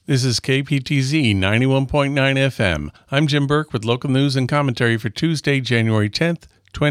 This is KPTZ 91.9 FM. I'm Jim Burke with local news and commentary for Tuesday, January 10th,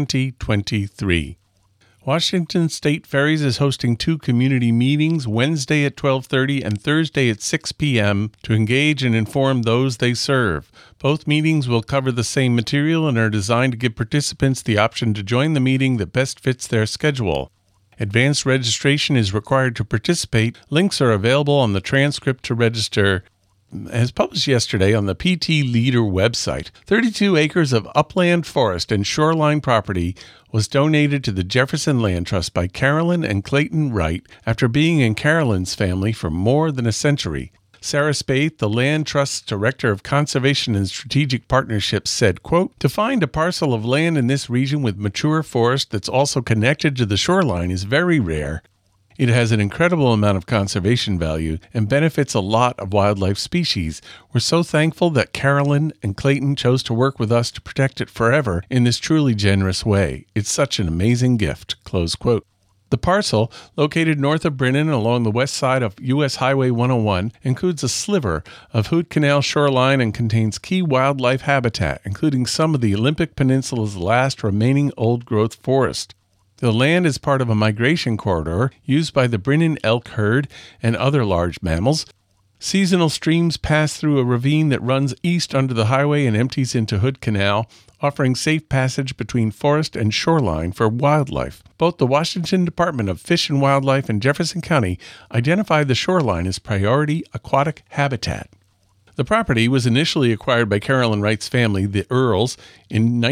2023. Washington State Ferries is hosting two community meetings Wednesday at 12:30 and Thursday at 6 p.m. to engage and inform those they serve. Both meetings will cover the same material and are designed to give participants the option to join the meeting that best fits their schedule. Advanced registration is required to participate. Links are available on the transcript to register. As published yesterday on the PT Leader website, 32 acres of upland forest and shoreline property was donated to the Jefferson Land Trust by Carolyn and Clayton Wright after being in Carolyn's family for more than a century. Sarah Spaeth, the Land Trust's Director of Conservation and Strategic Partnerships, said, quote, "To find a parcel of land in this region with mature forest that's also connected to the shoreline is very rare. It has an incredible amount of conservation value and benefits a lot of wildlife species. We're so thankful that Carolyn and Clayton chose to work with us to protect it forever in this truly generous way. It's such an amazing gift," close quote. The parcel, located north of Brennan along the west side of U.S. Highway 101, includes a sliver of Hood Canal shoreline and contains key wildlife habitat, including some of the Olympic Peninsula's last remaining old-growth forest. The land is part of a migration corridor used by the Brennan elk herd and other large mammals. Seasonal streams pass through a ravine that runs east under the highway and empties into Hood Canal, offering safe passage between forest and shoreline for wildlife. Both the Washington Department of Fish and Wildlife and Jefferson County identified the shoreline as priority aquatic habitat. The property was initially acquired by Carolyn Wright's family, the Earls, in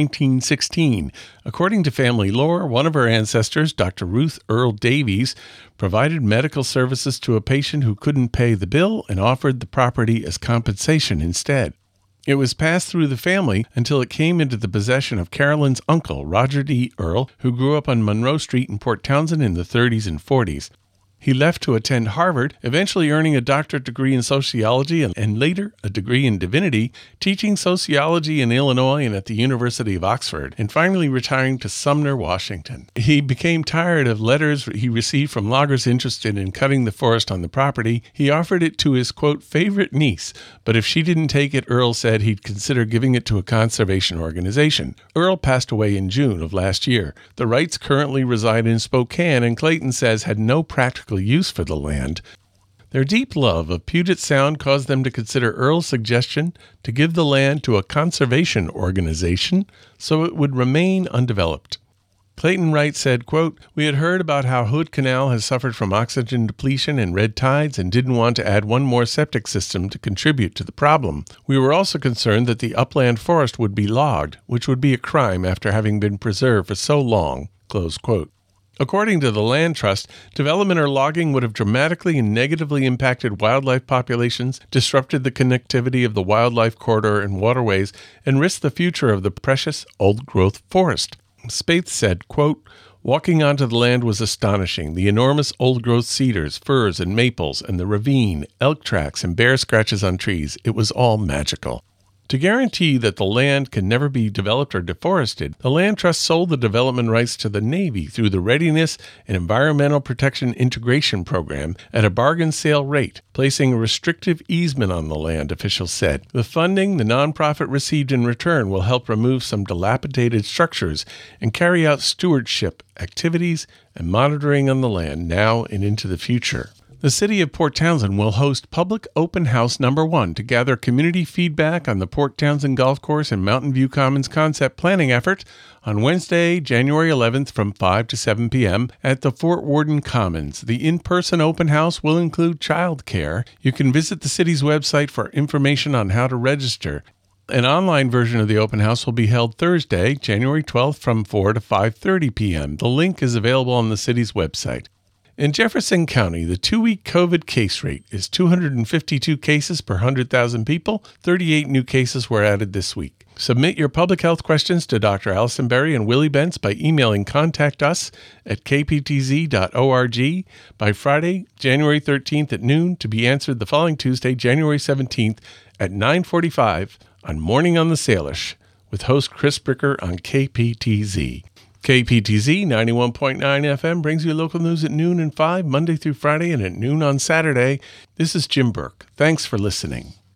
1916. According to family lore, one of her ancestors, Dr. Ruth Earl Davies, provided medical services to a patient who couldn't pay the bill and offered the property as compensation instead. It was passed through the family until it came into the possession of Carolyn's uncle, Roger D. Earl, who grew up on Monroe Street in Port Townsend in the 30s and 40s. He left to attend Harvard, eventually earning a doctorate degree in sociology and later a degree in divinity, teaching sociology in Illinois and at the University of Oxford, and finally retiring to Sumner, Washington. He became tired of letters he received from loggers interested in cutting the forest on the property. He offered it to his, quote, favorite niece, but if she didn't take it, Earl said he'd consider giving it to a conservation organization. Earl passed away in June of last year. The Wrights currently reside in Spokane, and Clayton says had no practical use for the land. Their deep love of Puget Sound caused them to consider Earl's suggestion to give the land to a conservation organization so it would remain undeveloped. Clayton Wright said, quote, "We had heard about how Hood Canal has suffered from oxygen depletion and red tides and didn't want to add one more septic system to contribute to the problem. We were also concerned that the upland forest would be logged, which would be a crime after having been preserved for so long," close quote. According to the Land Trust, development or logging would have dramatically and negatively impacted wildlife populations, disrupted the connectivity of the wildlife corridor and waterways, and risked the future of the precious old-growth forest. Spaeth said, quote, "Walking onto the land was astonishing. The enormous old-growth cedars, firs, and maples, and the ravine, elk tracks, and bear scratches on trees. It was all magical." To guarantee that the land can never be developed or deforested, the Land Trust sold the development rights to the Navy through the Readiness and Environmental Protection Integration Program at a bargain sale rate, placing a restrictive easement on the land, officials said. The funding the nonprofit received in return will help remove some dilapidated structures and carry out stewardship activities and monitoring on the land now and into the future. The city of Port Townsend will host Public Open House No. 1 to gather community feedback on the Port Townsend Golf Course and Mountain View Commons concept planning effort on Wednesday, January 11th from 5 to 7 p.m. at the Fort Worden Commons. The in-person open house will include child care. You can visit the city's website for information on how to register. An online version of the open house will be held Thursday, January 12th from 4 to 5:30 p.m. The link is available on the city's website. In Jefferson County, the 2-week COVID case rate is 252 cases per 100,000 people. 38 new cases were added this week. Submit your public health questions to Dr. Allison Berry and Willie Bentz by emailing contactus@kptz.org by Friday, January 13th at noon to be answered the following Tuesday, January 17th at 9:45 on Morning on the Salish with host Chris Bricker on KPTZ. KPTZ 91.9 FM brings you local news at noon and 5, Monday through Friday, and at noon on Saturday. This is Jim Burke. Thanks for listening.